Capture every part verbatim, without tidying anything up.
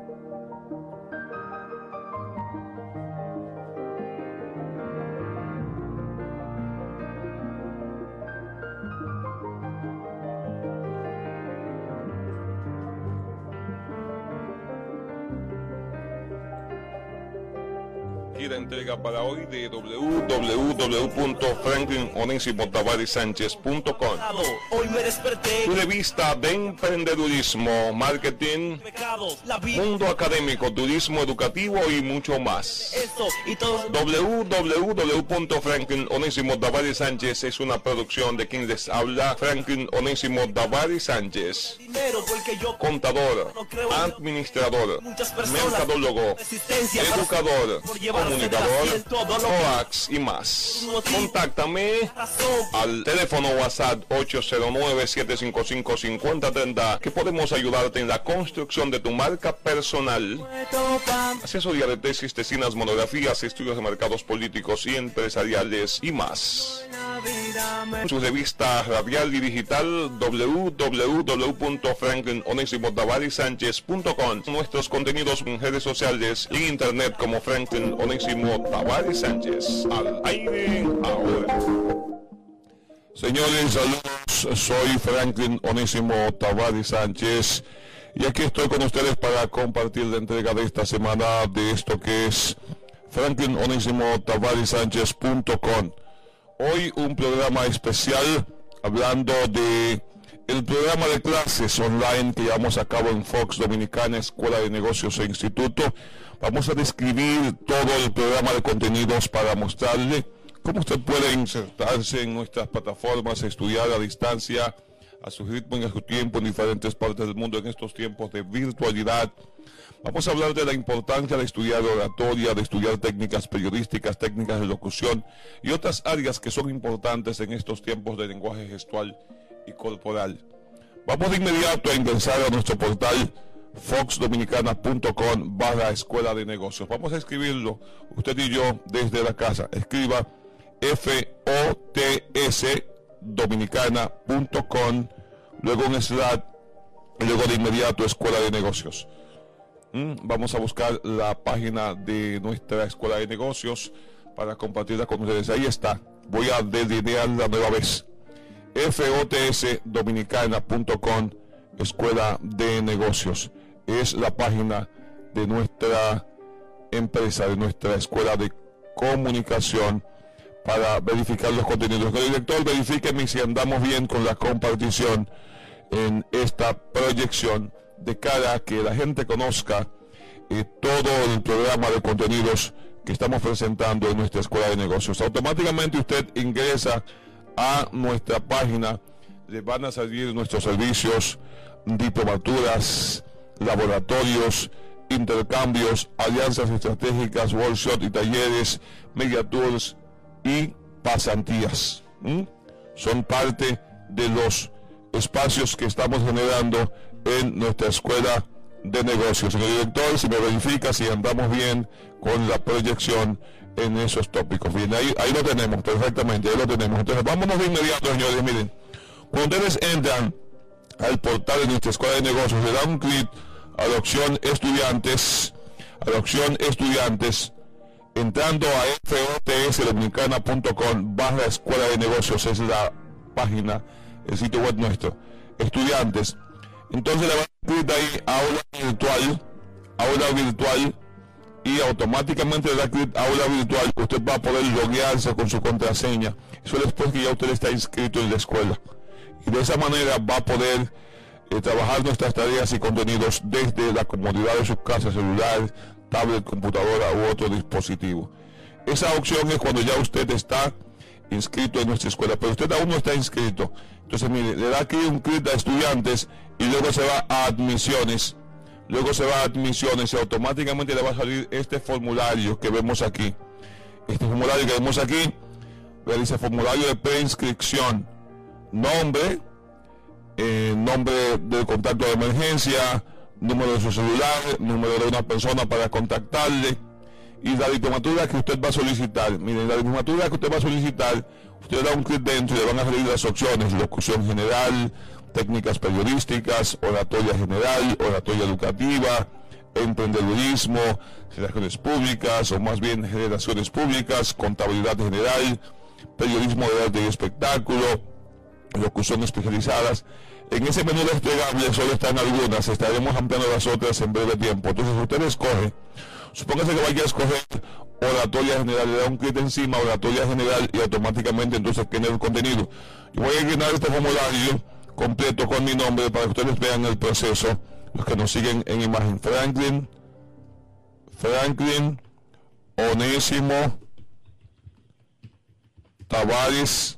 Y la entrega para hoy de w w w punto franklin onésimo tavares sánchez punto com. Hoy me desperté. Tu revista de emprendedurismo, marketing, mundo académico, turismo educativo y mucho más. Esto y todo. w w w punto franklin onésimo tavares sánchez es una producción de quien les habla, Franklin Onésimo Tavares Sánchez. Dinero porque yo Contador, no creo en administrador, muchas personas, mercadólogo, resistencia para- educador, por llevarse de comunicador, la piel todo lo que- coax y más. Contáctame razón. al teléfono WhatsApp ocho cero nueve, siete cinco cinco, cinco cero tres cero que podemos ayudarte en la construcción de tu marca personal. Asesoría de tesis, tesinas, monografías, estudios de mercados políticos y empresariales y más. Su revista radial y digital w w w punto franklin onésimo tavares sánchez punto com. Nuestros contenidos en redes sociales y en internet como Franklin Onésimo Tavares Sánchez. Al aire ahora. Señores, saludos. Soy Franklin Onésimo Tavares Sánchez y aquí estoy con ustedes para compartir la entrega de esta semana de esto que es franklin onésimo tavares sánchez punto com. Hoy un programa especial hablando de el programa de clases online que llevamos a cabo en Fox Dominicana, Escuela de Negocios e Instituto. Vamos a describir todo el programa de contenidos para mostrarle cómo usted puede insertarse en nuestras plataformas, estudiar a distancia, a su ritmo y a su tiempo en diferentes partes del mundo en estos tiempos de virtualidad. Vamos a hablar de la importancia de estudiar oratoria, de estudiar técnicas periodísticas, técnicas de locución y otras áreas que son importantes en estos tiempos de lenguaje gestual y corporal. Vamos de inmediato a ingresar a nuestro portal foxdominicana punto com barra escuela de negocios. Vamos a escribirlo usted y yo desde la casa. Escriba F O T S dominicana punto com, luego un slash y luego de inmediato escuela de negocios. Mm, vamos a buscar la página de nuestra escuela de negocios para compartirla con ustedes. Ahí está. Voy a delinearla nueva vez. F O T S dominicana punto com, escuela de negocios. Es la página de nuestra empresa, de nuestra escuela de comunicación, para verificar los contenidos. El director, verifíqueme si andamos bien con la compartición en esta proyección, de cara a que la gente conozca eh, todo el programa de contenidos que estamos presentando en nuestra escuela de negocios. Automáticamente usted ingresa a nuestra página, le van a salir nuestros servicios, diplomaturas, laboratorios, intercambios, alianzas estratégicas, workshops y talleres, media tours y pasantías. ¿Mm? Son parte de los espacios que estamos generando en nuestra escuela de negocios. Señor director, si me verifica si andamos bien con la proyección en esos tópicos. Bien, ahí, ahí lo tenemos perfectamente, ahí lo tenemos. Entonces vámonos de inmediato, señores. Miren, cuando ustedes entran al portal de nuestra escuela de negocios, le dan un clic a la opción estudiantes, a la opción estudiantes, entrando a F O T S dominicana punto com barra escuela de negocios, es la página, el sitio web nuestro, estudiantes. Entonces le van a clic ahí a aula virtual, aula virtual, y automáticamente le da clic a aula virtual. Usted va a poder loguearse con su contraseña. Eso después que ya usted está inscrito en la escuela. Y de esa manera va a poder eh, trabajar nuestras tareas y contenidos desde la comodidad de su casa, celular, tablet, computadora u otro dispositivo. Esa opción es cuando ya usted está inscrito en nuestra escuela, pero usted aún no está inscrito. Entonces mire, le da aquí un clic a estudiantes y luego se va a admisiones, luego se va a admisiones y automáticamente le va a salir este formulario que vemos aquí. Este formulario que vemos aquí le dice formulario de preinscripción, nombre, eh, nombre del contacto de emergencia, número de su celular, número de una persona para contactarle y la diplomatura que usted va a solicitar. Miren, la diplomatura que usted va a solicitar, usted le da un clic dentro y le van a salir las opciones: locución general, técnicas periodísticas, oratoria general, oratoria educativa, emprendedurismo, relaciones públicas, o más bien relaciones públicas, contabilidad general, periodismo de arte y espectáculo, locución especializadas. En ese menú desplegable solo están algunas, estaremos ampliando las otras en breve tiempo. Entonces usted escoge, supóngase que vaya a escoger oratoria general, le da un clic encima, oratoria general, y automáticamente entonces tiene el contenido. Yo voy a llenar este formulario completo con mi nombre para que ustedes vean el proceso, los que nos siguen en imagen. Franklin, Franklin Onésimo Tavares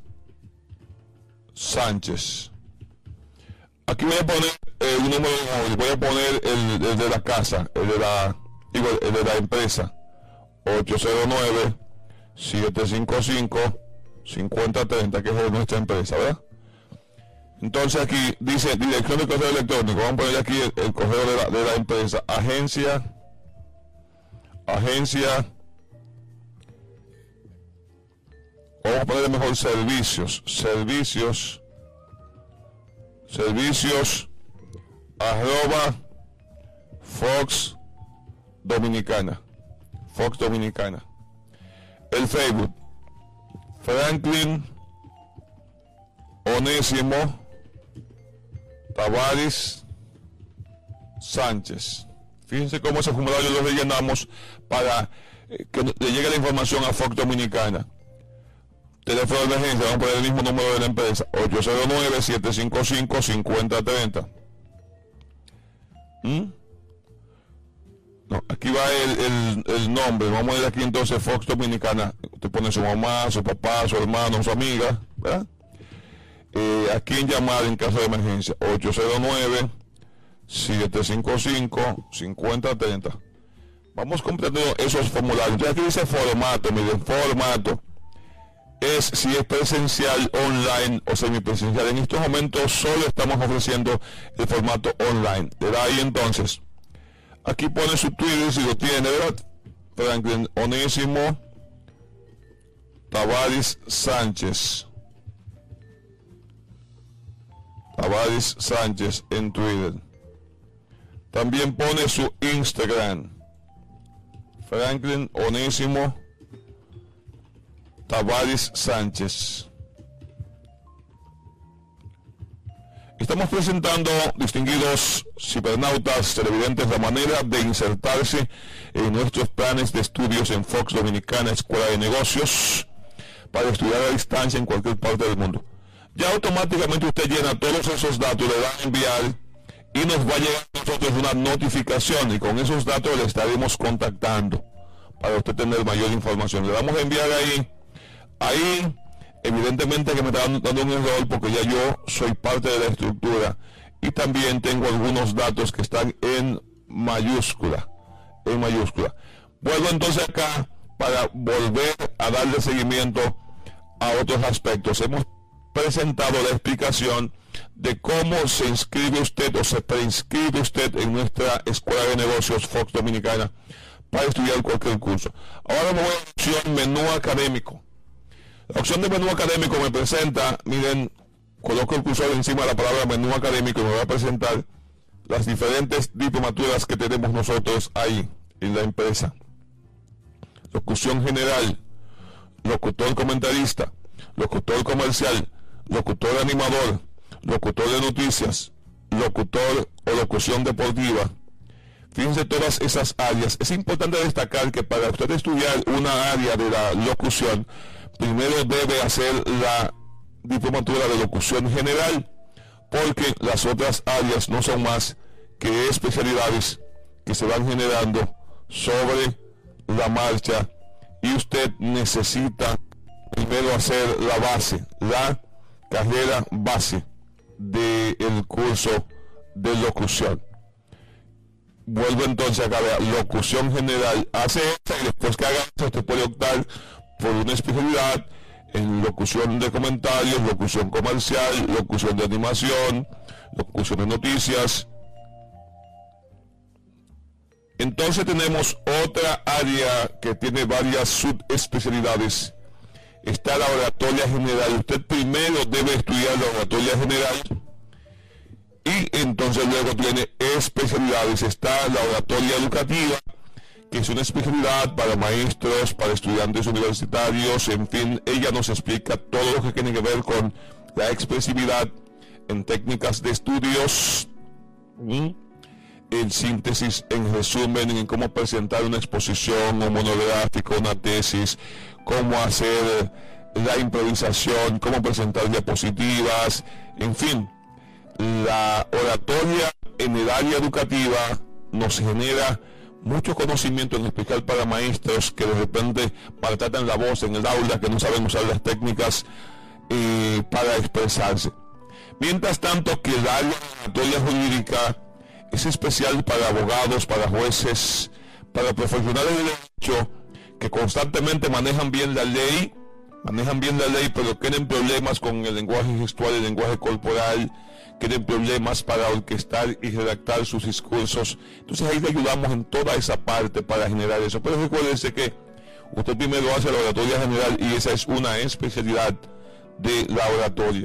Sánchez. Aquí voy a poner eh, un número de móvil, voy a poner el, el de la casa, el de la, digo, el de la empresa, ocho cero nueve, siete cinco cinco, cinco cero tres cero, que es de nuestra empresa, ¿verdad? Entonces aquí dice dirección de correo electrónico, vamos a poner aquí el, el correo de la, de la empresa, agencia, agencia, vamos a poner mejor servicios, servicios, servicios, arroba, Fox Dominicana, Fox Dominicana. El Facebook, Franklin Onésimo Tavares Sánchez. Fíjense cómo ese formulario lo rellenamos para que le llegue la información a Fox Dominicana. Teléfono de emergencia, vamos a poner el mismo número de la empresa, ocho cero nueve, siete cinco cinco, cinco cero tres cero. ¿Mm? No, aquí va el, el, el nombre, vamos a poner aquí entonces Fox Dominicana. Usted pone su mamá, su papá, su hermano, su amiga, ¿verdad? Eh, ¿A quién llamar en caso de emergencia? ocho cero nueve, siete cinco cinco, cinco cero tres cero. Vamos completando esos formularios. Entonces aquí dice formato, miren, formato. Es si es presencial, online o semipresencial. En estos momentos solo estamos ofreciendo el formato online. Le da ahí entonces. Aquí pone su Twitter si lo tiene, ¿verdad? Franklin Onésimo Tavares Sánchez. Tavares Sánchez en Twitter. También pone su Instagram. Franklin Onésimo Tavares Sánchez. Estamos presentando, distinguidos cibernautas televidentes, la manera de insertarse en nuestros planes de estudios en Fox Dominicana Escuela de Negocios para estudiar a distancia en cualquier parte del mundo. Ya automáticamente usted llena todos esos datos, le da a enviar y nos va a llegar a nosotros una notificación, y con esos datos le estaremos contactando para usted tener mayor información. Le damos a enviar ahí. Ahí, evidentemente que me está dando un error porque ya yo soy parte de la estructura y también tengo algunos datos que están en mayúscula, en mayúscula. Vuelvo entonces acá para volver a darle seguimiento a otros aspectos. Hemos presentado la explicación de cómo se inscribe usted o se preinscribe usted en nuestra Escuela de Negocios Fox Dominicana para estudiar cualquier curso. Ahora me voy a la opción menú académico. La opción de menú académico me presenta, miren, coloco el cursor encima de la palabra menú académico y me va a presentar las diferentes diplomaturas que tenemos nosotros ahí en la empresa. Locución general, locutor comentarista, locutor comercial, locutor animador, locutor de noticias, locutor o locución deportiva. Fíjense todas esas áreas. Es importante destacar que para usted estudiar una área de la locución, primero debe hacer la diplomatura de locución general, porque las otras áreas no son más que especialidades que se van generando sobre la marcha, y usted necesita primero hacer la base, la carrera base del curso de locución. Vuelvo entonces acá a locución general, hace esta y después que haga esto usted puede optar por una especialidad en locución de comentarios, locución comercial, locución de animación, locución de noticias. Entonces tenemos otra área que tiene varias subespecialidades. Está la oratoria general. Usted primero debe estudiar la oratoria general Y entonces luego tiene especialidades. Está la oratoria educativa, que es una especialidad para maestros, para estudiantes universitarios, en fin, ella nos explica todo lo que tiene que ver con la expresividad en técnicas de estudios, ¿sí? En síntesis, en resumen, en cómo presentar una exposición, un monográfico, una tesis, cómo hacer la improvisación, cómo presentar diapositivas, en fin, la oratoria en el área educativa nos genera mucho conocimiento, en especial para maestros que de repente maltratan la voz en el aula, que no saben usar las técnicas eh, para expresarse. Mientras tanto que el área de oratoria jurídica es especial para abogados, para jueces, para profesionales de derecho que constantemente manejan bien la ley, manejan bien la ley, pero tienen problemas con el lenguaje gestual, el lenguaje corporal, tienen problemas para orquestar y redactar sus discursos. Entonces ahí le ayudamos en toda esa parte para generar eso. Pero recuérdese que usted primero hace la oratoria general y esa es una especialidad de la oratoria.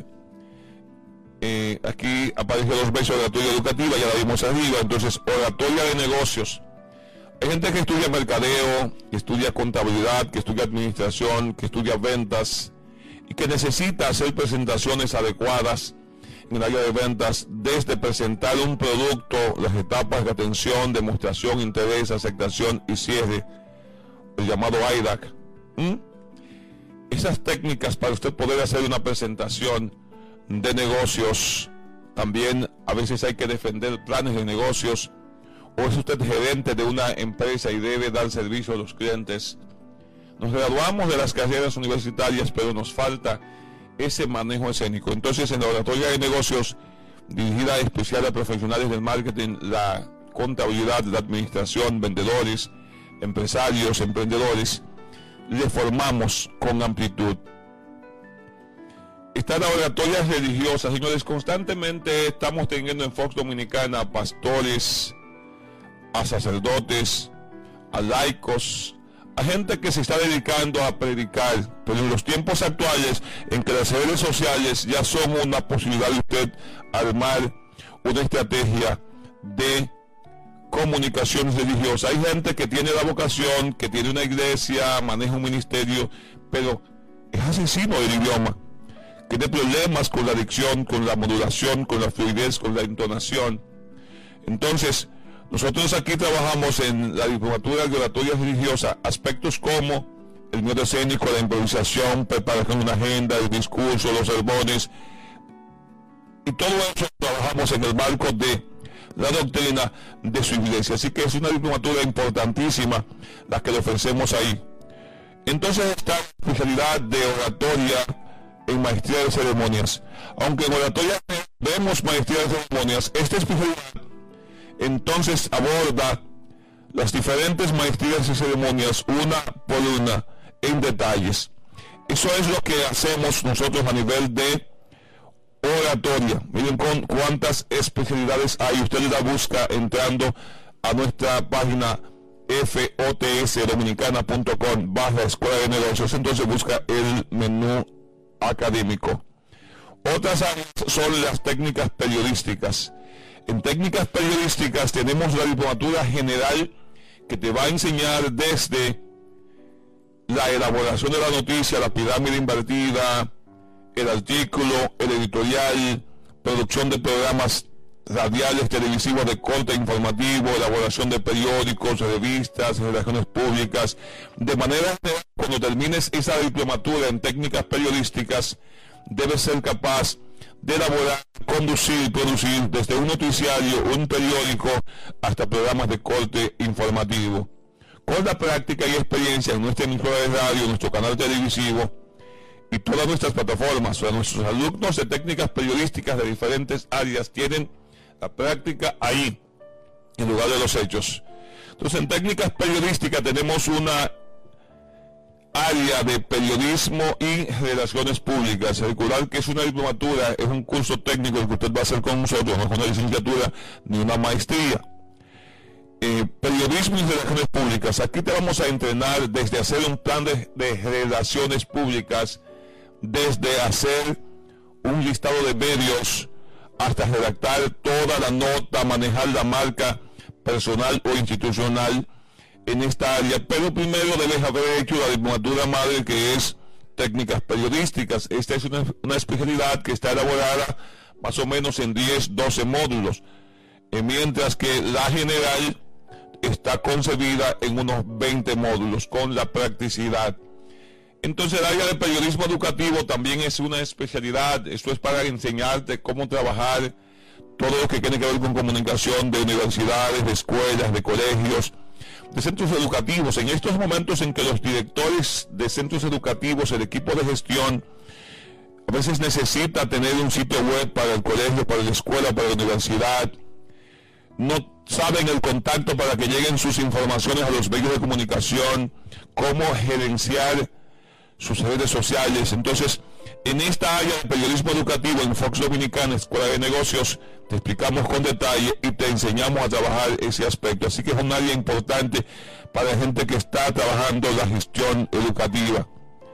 Eh, aquí aparece dos veces oratoria educativa, ya la vimos arriba. Entonces, oratoria de negocios. Hay gente que estudia mercadeo, que estudia contabilidad, que estudia administración, que estudia ventas y que necesita hacer presentaciones adecuadas en el área de ventas, desde presentar un producto, las etapas de atención, demostración, interés, aceptación y cierre, el llamado I D A C. ¿Mm? Esas técnicas para usted poder hacer una presentación de negocios, también a veces hay que defender planes de negocios, o es usted gerente de una empresa y debe dar servicio a los clientes. Nos graduamos de las carreras universitarias, pero nos falta ese manejo escénico. Entonces, en la oratoria de negocios, dirigida especial a profesionales del marketing, la contabilidad, la administración, vendedores, empresarios, emprendedores, le formamos con amplitud. Está la oratoria religiosa, señores. Constantemente estamos teniendo en Fox Dominicana a pastores, a sacerdotes, a laicos, a gente que se está dedicando a predicar, pero en los tiempos actuales en que las redes sociales ya son una posibilidad de usted armar una estrategia de comunicación religiosa. Hay gente que tiene la vocación, que tiene una iglesia, maneja un ministerio, pero es asesino del idioma, tiene problemas con la dicción, con la modulación, con la fluidez, con la entonación. Entonces, nosotros aquí trabajamos en la diplomatura de oratoria religiosa aspectos como el miedo escénico, la improvisación, preparación de una agenda, el discurso, los sermones, y todo eso trabajamos en el marco de la doctrina de su iglesia. Así que es una diplomatura importantísima la que le ofrecemos ahí. Entonces está la especialidad de oratoria en maestría de ceremonias. Aunque en oratoria vemos maestría de ceremonias, esta especialidad entonces aborda las diferentes maestrías y ceremonias una por una en detalles. Eso es lo que hacemos nosotros a nivel de oratoria. Miren con cuántas especialidades hay. Usted la busca entrando a nuestra página f o t s dominicana punto com barra escuela de negocios. Entonces busca el menú académico. Otras áreas son las técnicas periodísticas. En técnicas periodísticas tenemos la diplomatura general, que te va a enseñar desde la elaboración de la noticia, la pirámide invertida, el artículo, el editorial, producción de programas radiales, televisivos de corte informativo, elaboración de periódicos, revistas, relaciones públicas. De manera que cuando termines esa diplomatura en técnicas periodísticas, debes ser capaz de elaborar, conducir, producir desde un noticiario, un periódico, hasta programas de corte informativo. Con la práctica y experiencia en nuestra emisora de radio, nuestro canal televisivo y todas nuestras plataformas, o sea, nuestros alumnos de técnicas periodísticas de diferentes áreas tienen la práctica ahí, en lugar de los hechos. Entonces, en técnicas periodísticas tenemos una área de periodismo y relaciones públicas. Recordar que es una diplomatura, es un curso técnico el que usted va a hacer con nosotros, no es una licenciatura ni una maestría. Eh, periodismo y relaciones públicas. Aquí te vamos a entrenar desde hacer un plan de, de relaciones públicas, desde hacer un listado de medios, hasta redactar toda la nota, manejar la marca personal o institucional en esta área, pero primero debes haber hecho la diplomatura madre, que es técnicas periodísticas. Esta es una, una especialidad que está elaborada más o menos en diez, doce módulos, eh, mientras que la general está concebida en unos veinte módulos con la practicidad. Entonces el área de periodismo educativo también es una especialidad. Esto es para enseñarte cómo trabajar todo lo que tiene que ver con comunicación de universidades, de escuelas, de colegios, de centros educativos. En estos momentos en que los directores de centros educativos, el equipo de gestión, a veces necesita tener un sitio web para el colegio, para la escuela, para la universidad, no saben el contacto para que lleguen sus informaciones a los medios de comunicación, cómo gerenciar sus redes sociales. Entonces, en esta área de periodismo educativo en Fox Dominicana, Escuela de Negocios, te explicamos con detalle y te enseñamos a trabajar ese aspecto. Así que es un área importante para la gente que está trabajando la gestión educativa.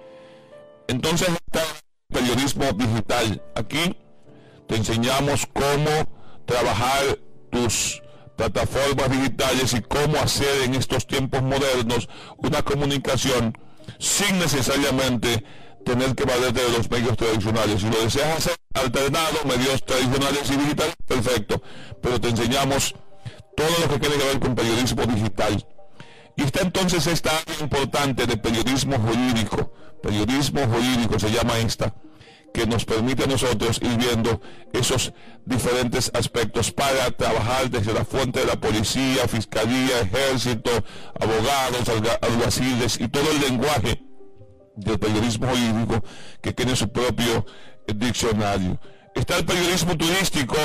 Entonces está el periodismo digital. Aquí te enseñamos cómo trabajar tus plataformas digitales y cómo hacer en estos tiempos modernos una comunicación sin necesariamente tener que valerte de los medios tradicionales. Si lo deseas hacer alternado, medios tradicionales y digitales, perfecto, pero te enseñamos todo lo que tiene que ver con periodismo digital. Y está entonces esta área importante de periodismo jurídico. Periodismo jurídico se llama esta, que nos permite a nosotros ir viendo esos diferentes aspectos para trabajar desde la fuente de la policía, fiscalía, ejército, abogados, alguaciles y todo el lenguaje del periodismo jurídico que tiene su propio diccionario. Está el periodismo turístico.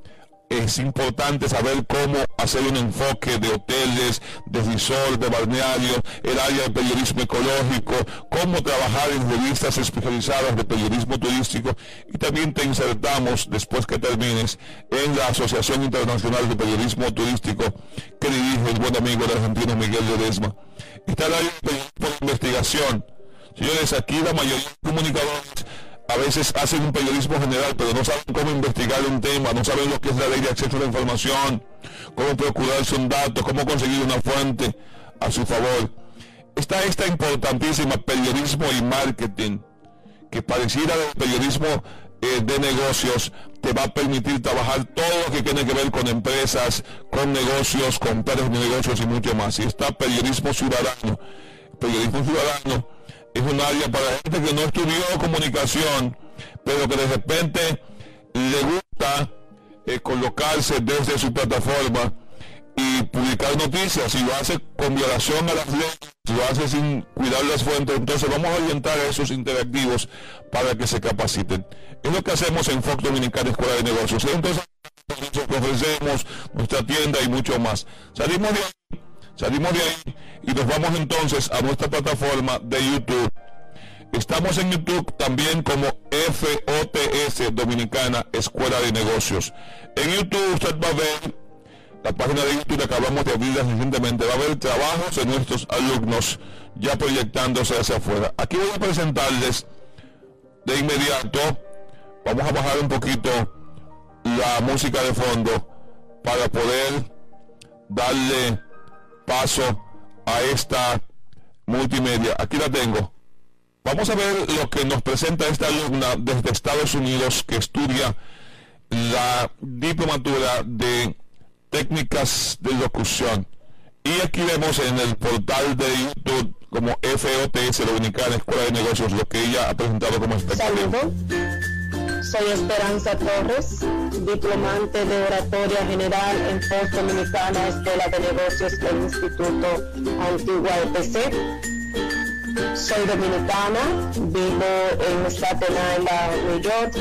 Es importante saber cómo hacer un enfoque de hoteles, de resort, de balnearios, el área de periodismo ecológico, cómo trabajar en revistas especializadas de periodismo turístico, y también te insertamos, después que termines, en la Asociación Internacional de Periodismo Turístico que dirige el buen amigo del argentino Miguel Ledesma. Está el área de periodismo de investigación. Señores, aquí la mayoría de comunicadores a veces hacen un periodismo general, pero no saben cómo investigar un tema, no saben lo que es la ley de acceso a la información, cómo procurarse un dato, cómo conseguir una fuente a su favor. Está esta importantísima periodismo y marketing, que pareciera del periodismo eh, de negocios, te va a permitir trabajar todo lo que tiene que ver con empresas, con negocios, con planes de negocios y mucho más. Y está periodismo ciudadano. Periodismo ciudadano es un área para gente que no estudió comunicación, pero que de repente le gusta eh, colocarse desde su plataforma y publicar noticias, y lo hace con violación a las leyes, lo hace sin cuidar las fuentes. Entonces vamos a orientar a esos interactivos para que se capaciten. Es lo que hacemos en Fox Dominicana Escuela de Negocios. Entonces ofrecemos nuestra tienda y mucho más. Salimos de ahí, salimos de ahí y nos vamos entonces a nuestra plataforma de YouTube. Estamos en YouTube también como F O T S Dominicana Escuela de Negocios. En YouTube usted va a ver la página de YouTube que acabamos de abrir recientemente. Va a ver trabajos de nuestros alumnos ya proyectándose hacia afuera. Aquí voy a presentarles de inmediato. Vamos a bajar un poquito la música de fondo para poder darle paso a esta multimedia. Aquí la tengo. Vamos a ver lo que nos presenta esta alumna desde Estados Unidos, que estudia la diplomatura de técnicas de locución. Y aquí vemos en el portal de YouTube como F O T S Dominicana Escuela de Negocios lo que ella ha presentado como espectáculo. Saludos, soy Esperanza Torres, diplomante de Oratoria General en Fox Dominicana Escuela de Negocios del Instituto Antigua E P C. Soy dominicana, vivo en Staten Island, New York,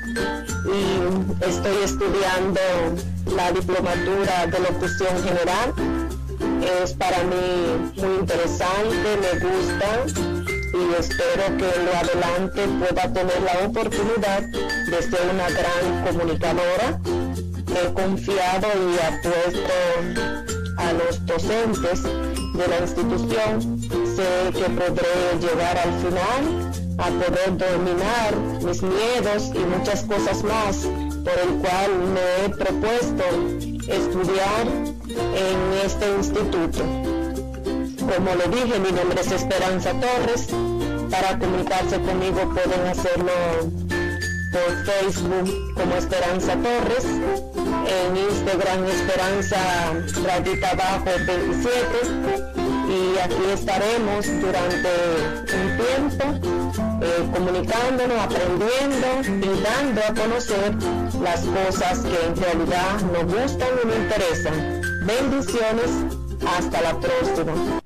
y estoy estudiando la diplomatura de locución general. Es para mí muy interesante, me gusta, y espero que en lo adelante pueda tener la oportunidad de ser una gran comunicadora. He confiado y apuesto a los docentes de la institución. Sé que podré llegar al final a poder dominar mis miedos y muchas cosas más por el cual me he propuesto estudiar en este instituto. Como le dije, mi nombre es Esperanza Torres. Para comunicarse conmigo pueden hacerlo por Facebook como Esperanza Torres, en Instagram Esperanza rayita abajo veintisiete, y aquí estaremos durante un tiempo eh, comunicándonos, aprendiendo y dando a conocer las cosas que en realidad nos gustan y nos interesan. Bendiciones, hasta la próxima.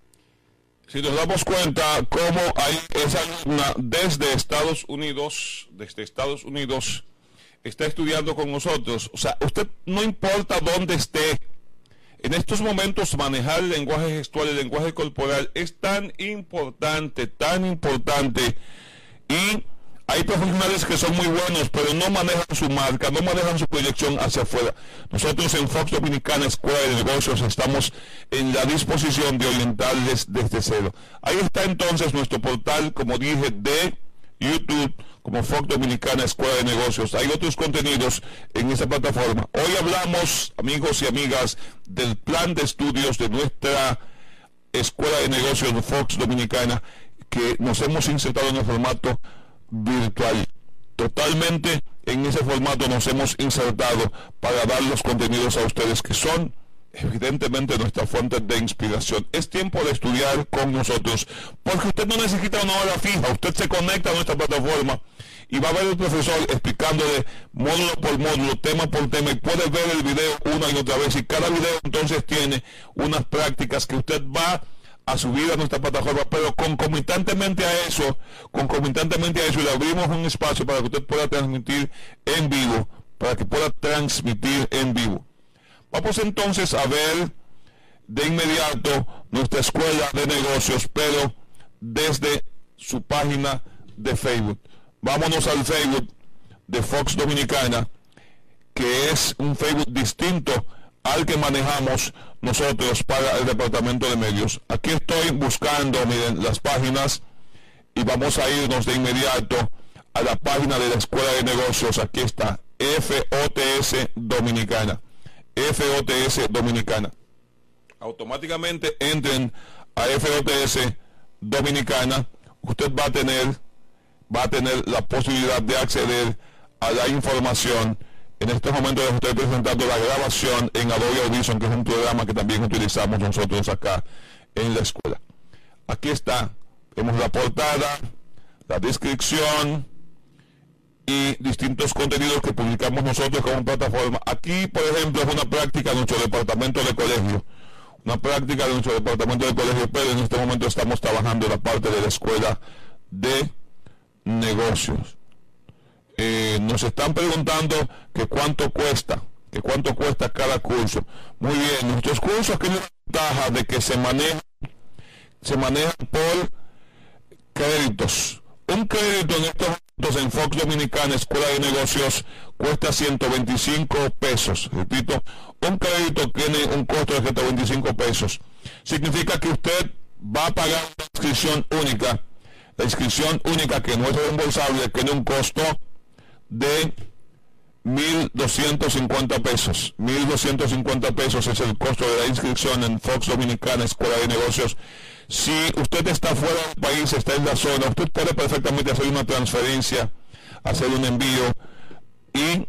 Si nos damos cuenta cómo hay esa alumna desde Estados Unidos, desde Estados Unidos, está estudiando con nosotros. O sea, usted no importa dónde esté, en estos momentos manejar el lenguaje gestual, el lenguaje corporal es tan importante, tan importante. Y hay profesionales que son muy buenos, pero no manejan su marca, no manejan su proyección hacia afuera. Nosotros en Fox Dominicana Escuela de Negocios estamos en la disposición de orientarles desde cero. Ahí está entonces nuestro portal, como dije, de YouTube, como Fox Dominicana Escuela de Negocios. Hay otros contenidos en esa plataforma. Hoy hablamos, amigos y amigas, del plan de estudios de nuestra Escuela de Negocios de Fox Dominicana, que nos hemos insertado en el formato virtual. Totalmente en ese formato nos hemos insertado para dar los contenidos a ustedes, que son evidentemente nuestra fuente de inspiración. Es tiempo de estudiar con nosotros, porque usted no necesita una hora fija. Usted se conecta a nuestra plataforma y va a ver el profesor explicándole módulo por módulo, tema por tema, y puede ver el video una y otra vez, y cada video entonces tiene unas prácticas que usted va a subir a nuestra plataforma. Pero concomitantemente a eso, concomitantemente a eso, le abrimos un espacio para que usted pueda transmitir en vivo, para que pueda transmitir en vivo. Vamos entonces a ver de inmediato nuestra Escuela de Negocios, pero desde su página de Facebook. Vámonos al Facebook de Fox Dominicana, que es un Facebook distinto al que manejamos nosotros para el departamento de medios. Aquí estoy buscando, miren, las páginas, y vamos a irnos de inmediato a la página de la Escuela de Negocios. Aquí está, F O T S Dominicana, F O T S Dominicana. Automáticamente entren a F O T S Dominicana. Usted va a tener, va a tener la posibilidad de acceder a la información. En estos momentos les estoy presentando la grabación en Adobe Audition, que es un programa que también utilizamos nosotros acá en la escuela. Aquí está, vemos la portada, la descripción y distintos contenidos que publicamos nosotros como plataforma. Aquí, por ejemplo, es una práctica de nuestro departamento de colegio, una práctica de nuestro departamento de colegio, pero en este momento estamos trabajando en la parte de la Escuela de Negocios. Eh, nos están preguntando que cuánto cuesta, que cuánto cuesta cada curso. Muy bien, nuestros cursos tienen la ventaja de que se manejan, se manejan por créditos. Un crédito en estos momentos en Fox Dominicana Escuela de Negocios cuesta ciento veinticinco pesos. Repito, un crédito tiene un costo de ciento veinticinco pesos. Significa que usted va a pagar una inscripción única. La inscripción única, que no es reembolsable, tiene un costo de mil doscientos cincuenta pesos. mil doscientos cincuenta pesos es el costo de la inscripción en Fox Dominicana Escuela de Negocios. Si usted está fuera del país, está en la zona, usted puede perfectamente hacer una transferencia, hacer un envío y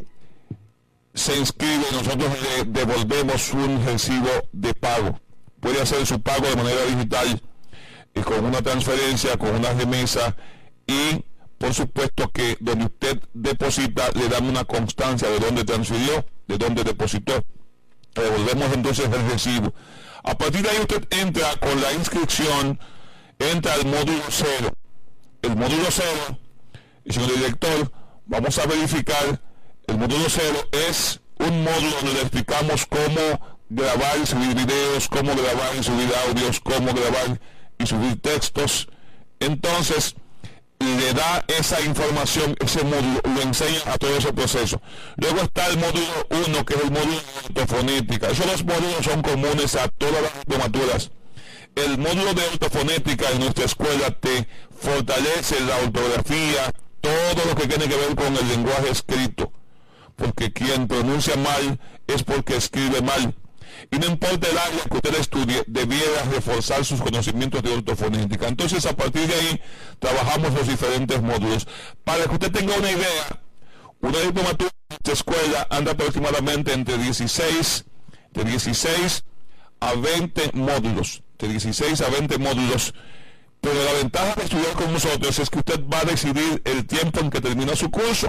se inscribe. Nosotros le devolvemos un recibo de pago. Puede hacer su pago de manera digital y con una transferencia, con una remesa, y por supuesto que donde usted deposita le dan una constancia de dónde transfirió, de dónde depositó. Devolvemos entonces el recibo. A partir de ahí usted entra con la inscripción, entra al módulo cero. El módulo cero, y señor director, vamos a verificar, el módulo cero es un módulo donde le explicamos cómo grabar y subir videos, cómo grabar y subir audios, cómo grabar y subir textos. Entonces le da esa información, ese módulo, lo enseña a todo ese proceso. Luego está el módulo uno, que es el módulo de ortofonética. Esos dos módulos son comunes a todas las diplomaturas. El módulo de ortofonética en nuestra escuela te fortalece la ortografía, todo lo que tiene que ver con el lenguaje escrito. porque quien pronuncia mal es porque escribe mal. Y no importa el área que usted estudie, debiera reforzar sus conocimientos de ortofonética. Entonces, a partir de ahí, trabajamos los diferentes módulos. Para que usted tenga una idea, una diplomatura de escuela anda aproximadamente entre dieciséis, de dieciséis a veinte módulos, de dieciséis a veinte módulos. Pero la ventaja de estudiar con nosotros es que usted va a decidir el tiempo en que termina su curso.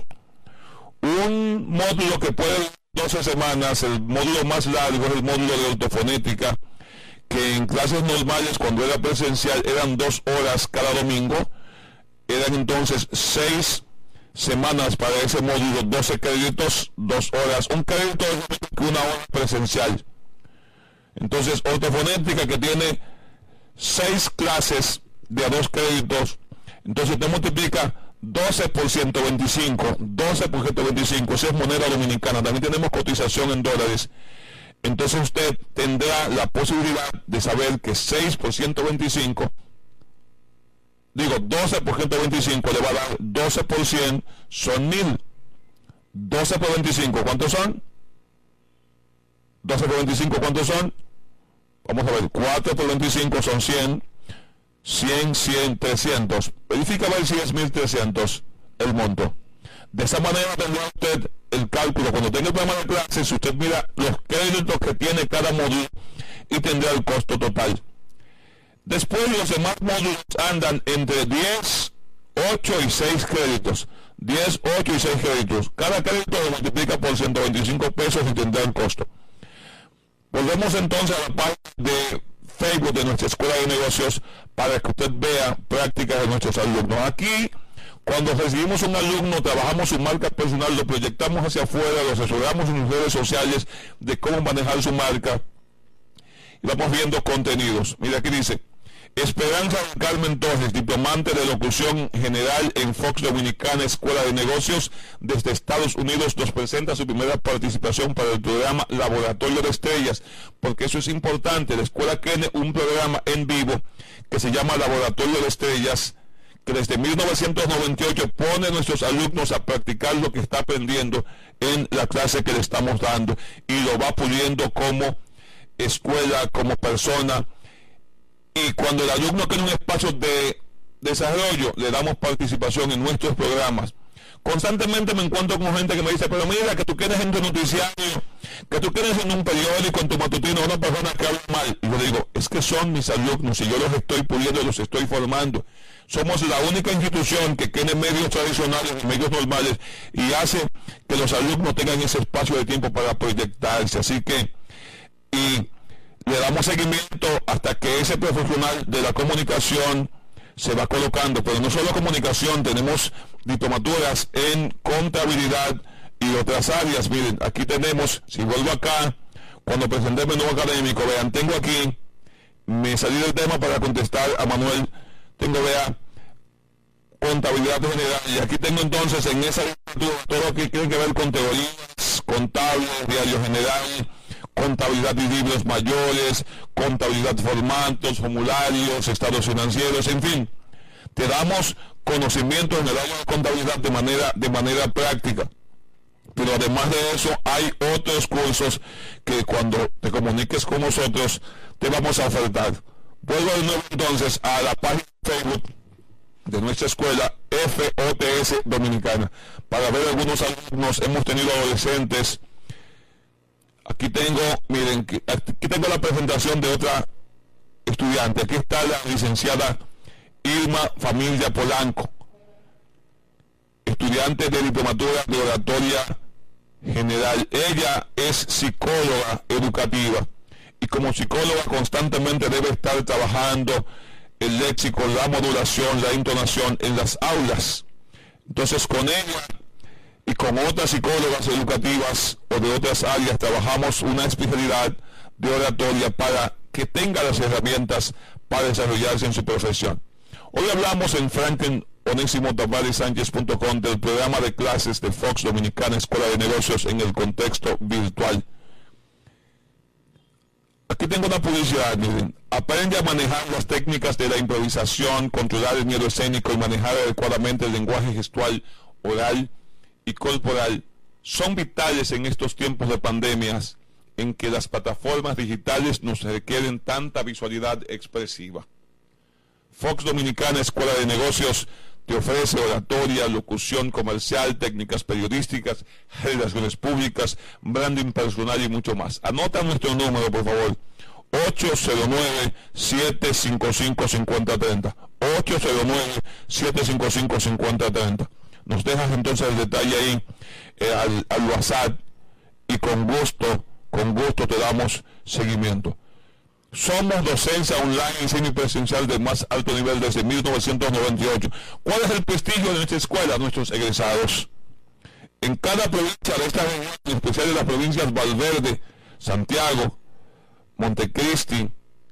Un módulo que puede durar doce semanas, el módulo más largo es el módulo de ortofonética, que en clases normales, cuando era presencial, eran dos horas cada domingo. Eran entonces seis semanas para ese módulo, doce créditos, dos horas. Un crédito es una hora presencial. Entonces, ortofonética, que tiene seis clases de a dos créditos, entonces te multiplica doce por ciento veinticinco, doce por ciento veinticinco, esa es moneda dominicana. También tenemos cotización en dólares. Entonces usted tendrá la posibilidad de saber que seis por ciento veinticinco, digo doce por ciento veinticinco le va a dar doce por cien, son mil. doce por veinticinco, ¿cuántos son? doce por veinticinco, ¿cuántos son? Vamos a ver, cuatro por veinticinco son cien. cien, cien, trescientos. Verifica a ver si es mil trescientos el monto. De esa manera tendrá usted el cálculo. Cuando tenga el programa de clases, usted mira los créditos que tiene cada módulo y tendrá el costo total. Después, los demás módulos andan entre diez, ocho y seis créditos. diez, ocho y seis créditos. Cada crédito lo multiplica por ciento veinticinco pesos y tendrá el costo. Volvemos entonces a la parte de Facebook de nuestra Escuela de Negocios para que usted vea prácticas de nuestros alumnos. Aquí, cuando recibimos un alumno, trabajamos su marca personal, lo proyectamos hacia afuera, lo asesoramos en redes sociales de cómo manejar su marca y vamos viendo contenidos. Mira, aquí dice: Esperanza Carmen Torres, diplomante de locución general en Fox Dominicana Escuela de Negocios desde Estados Unidos, nos presenta su primera participación para el programa Laboratorio de Estrellas, porque eso es importante. La escuela tiene un programa en vivo que se llama Laboratorio de Estrellas, que desde mil novecientos noventa y ocho pone a nuestros alumnos a practicar lo que está aprendiendo en la clase que le estamos dando y lo va puliendo como escuela, como persona. Y cuando el alumno tiene un espacio de desarrollo, le damos participación en nuestros programas. Constantemente me encuentro con gente que me dice: pero mira, que tú quieres en tu noticiario, que tú quieres en un periódico, en tu matutino, una persona que habla mal. Y yo digo, es que son mis alumnos y yo los estoy puliendo, los estoy formando. Somos la única institución que tiene medios tradicionales y medios normales y hace que los alumnos tengan ese espacio de tiempo para proyectarse. Así que, y le damos seguimiento hasta que ese profesional de la comunicación se va colocando. Pero no solo comunicación, tenemos diplomaturas en contabilidad y otras áreas. Miren, aquí tenemos, si vuelvo acá, cuando presenté el menú académico, vean, tengo aquí, me salí del tema para contestar a Manuel, tengo, vea, contabilidad general, y aquí tengo entonces en esa literatura todo lo que tiene que ver con teorías contables, diario general, contabilidad de libros mayores, contabilidad de formatos, formularios, estados financieros, en fin. Te damos conocimiento en el área de contabilidad de manera, de manera práctica. Pero además de eso, hay otros cursos que cuando te comuniques con nosotros, te vamos a ofertar. Vuelvo de nuevo entonces a la página de Facebook de nuestra escuela F O T S Dominicana, para ver algunos alumnos. Hemos tenido adolescentes. Aquí tengo, miren, aquí tengo la presentación de otra estudiante. Aquí está la licenciada Irma Familia Polanco, estudiante de diplomatura de oratoria general. Ella es psicóloga educativa y como psicóloga constantemente debe estar trabajando el léxico, la modulación, la entonación en las aulas. Entonces, con ella y con otras psicólogas educativas o de otras áreas trabajamos una especialidad de oratoria para que tenga las herramientas para desarrollarse en su profesión. Hoy hablamos en franklin onésimo tavares sánchez punto com del programa de clases de Fox Dominicana Escuela de Negocios en el contexto virtual. Aquí tengo una publicidad, miren. Aprende a manejar las técnicas de la improvisación, controlar el miedo escénico y manejar adecuadamente el lenguaje gestual, oral y corporal. son vitales en estos tiempos de pandemias en que las plataformas digitales nos requieren tanta visualidad expresiva. Fox Dominicana Escuela de Negocios te ofrece oratoria, locución comercial, técnicas periodísticas, relaciones públicas, branding personal y mucho más. Anota nuestro número, por favor. ocho cero nueve, siete cinco cinco, cinco cero tres cero. ocho cero nueve, siete cinco cinco, cinco cero tres cero. Nos dejas entonces el detalle ahí eh, al, al WhatsApp y con gusto, con gusto te damos seguimiento. Somos docencia online y semipresencial de más alto nivel desde mil novecientos noventa y ocho. ¿Cuál es el prestigio de nuestra escuela? Nuestros egresados. En cada provincia de esta región, en especial de las provincias Valverde, Santiago, Montecristi,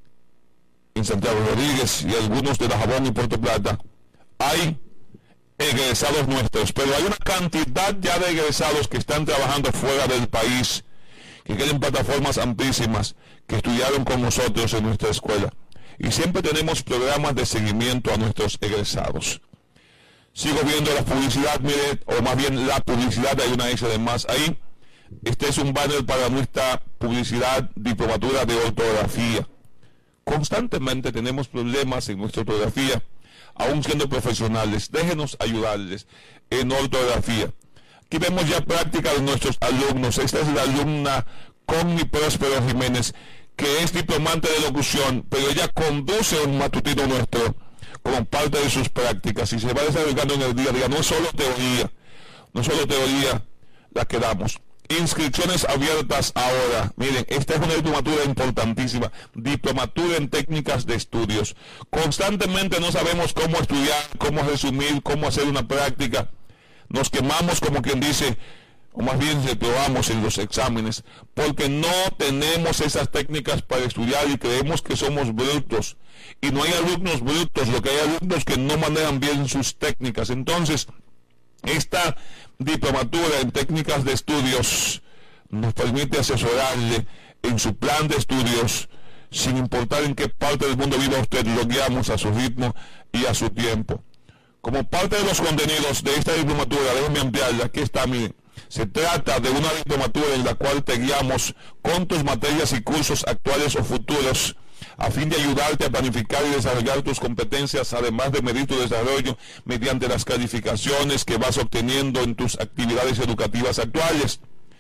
en Santiago Rodríguez y algunos de La Jabón y Puerto Plata, hay egresados nuestros, pero hay una cantidad ya de egresados que están trabajando fuera del país, que tienen plataformas amplísimas, que estudiaron con nosotros en nuestra escuela. Y siempre tenemos programas de seguimiento a nuestros egresados. Sigo viendo la publicidad, mire, o más bien la publicidad, hay una S de más ahí. Este es un banner para nuestra publicidad, diplomatura de ortografía. Constantemente tenemos problemas en nuestra ortografía, aún siendo profesionales. Déjenos ayudarles en ortografía. Aquí vemos ya práctica de nuestros alumnos. Esta es la alumna Connie Próspero Jiménez, que es diplomante de locución, pero ella conduce un matutino nuestro como parte de sus prácticas y se va desarrollando en el día a día. No es solo teoría, no es solo teoría la que damos. Inscripciones abiertas ahora. Miren, esta es una diplomatura importantísima, diplomatura en técnicas de estudios. Constantemente no sabemos cómo estudiar, cómo resumir, cómo hacer una práctica. Nos quemamos, como quien dice, o más bien reprobamos en los exámenes, porque no tenemos esas técnicas para estudiar y creemos que somos brutos. Y no hay alumnos brutos, lo que hay alumnos que no manejan bien sus técnicas. Entonces, esta diplomatura en técnicas de estudios nos permite asesorarle en su plan de estudios, sin importar en qué parte del mundo viva usted, lo guiamos a su ritmo y a su tiempo. Como parte de los contenidos de esta diplomatura, déjenme ampliarla, aquí está, miren. Se trata de una diplomatura en la cual te guiamos con tus materias y cursos actuales o futuros a fin de ayudarte a planificar y desarrollar tus competencias, además de medir tu desarrollo mediante las calificaciones que vas obteniendo en tus actividades educativas actuales.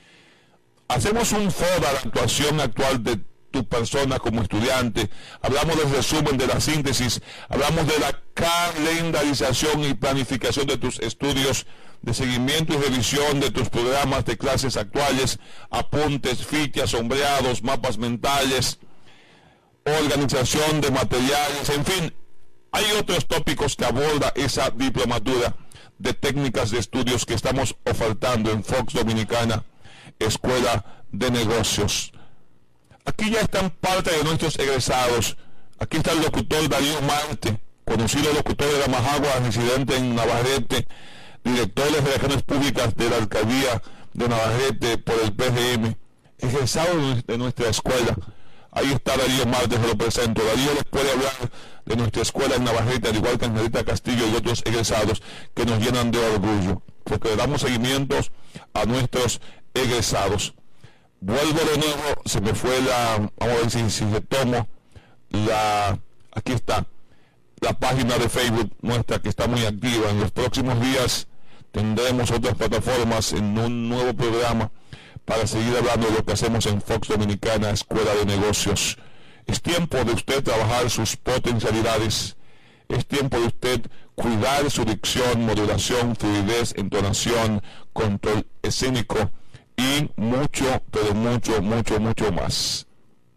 Hacemos un foro de la actuación actual de tu persona como estudiante, hablamos del resumen, de la síntesis, hablamos de la calendarización y planificación de tus estudios, de seguimiento y revisión de tus programas de clases actuales, apuntes, fichas, sombreados, mapas mentales, organización de materiales, en fin, hay otros tópicos que aborda esa diplomatura de técnicas de estudios que estamos ofertando en Fox Dominicana Escuela de Negocios. Aquí ya están parte de nuestros egresados. Aquí está el locutor Darío Marte, conocido locutor de la Majagua, residente en Navarrete, director de Relaciones Públicas de la Alcaldía de Navarrete por el P R M, egresado de nuestra escuela. Ahí está Darío Marte, se lo presento. Darío les puede hablar de nuestra escuela en Navarrete, al igual que Angelita Castillo y otros egresados que nos llenan de orgullo, porque le damos seguimientos a nuestros egresados. Vuelvo de nuevo, se me fue la, vamos a ver si, si retomo la, aquí está, la página de Facebook nuestra que está muy activa. En los próximos días tendremos otras plataformas en un nuevo programa para seguir hablando de lo que hacemos en Fox Dominicana Escuela de Negocios. Es tiempo de usted trabajar sus potencialidades, es tiempo de usted cuidar su dicción, modulación, fluidez, entonación, control escénico y mucho, pero mucho, mucho, mucho más.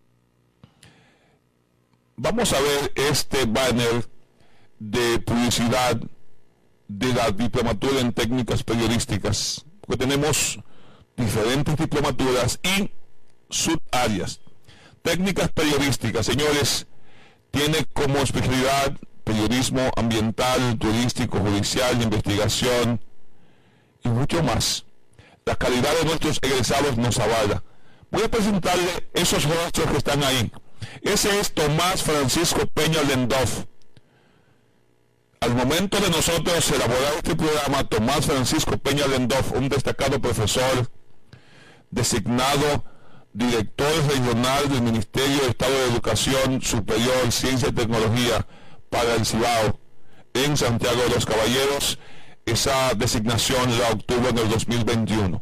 Vamos a ver este banner de publicidad de la diplomatura en técnicas periodísticas, porque tenemos diferentes diplomaturas y subáreas. Técnicas periodísticas, señores, tiene como especialidad periodismo ambiental, turístico, judicial, investigación y mucho más. La calidad de nuestros egresados nos avala. Voy a presentarle esos rostros que están ahí. Ese es Tomás Francisco Peña Lendoff. Al momento de nosotros elaborar este programa, Tomás Francisco Peña Lendoff, un destacado profesor, designado director regional del Ministerio de Estado de Educación Superior, Ciencia y Tecnología para el Cibao, en Santiago de los Caballeros, esa designación la obtuvo en el dos mil veintiuno.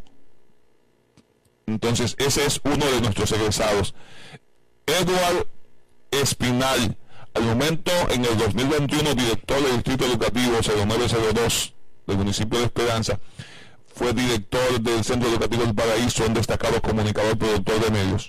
Entonces, ese es uno de nuestros egresados. Edward Espinal, al momento, en el dos mil veintiuno, director del Distrito Educativo cero nueve cero dos del municipio de Esperanza, fue director del Centro Educativo del Paraíso, un destacado comunicador, productor de medios.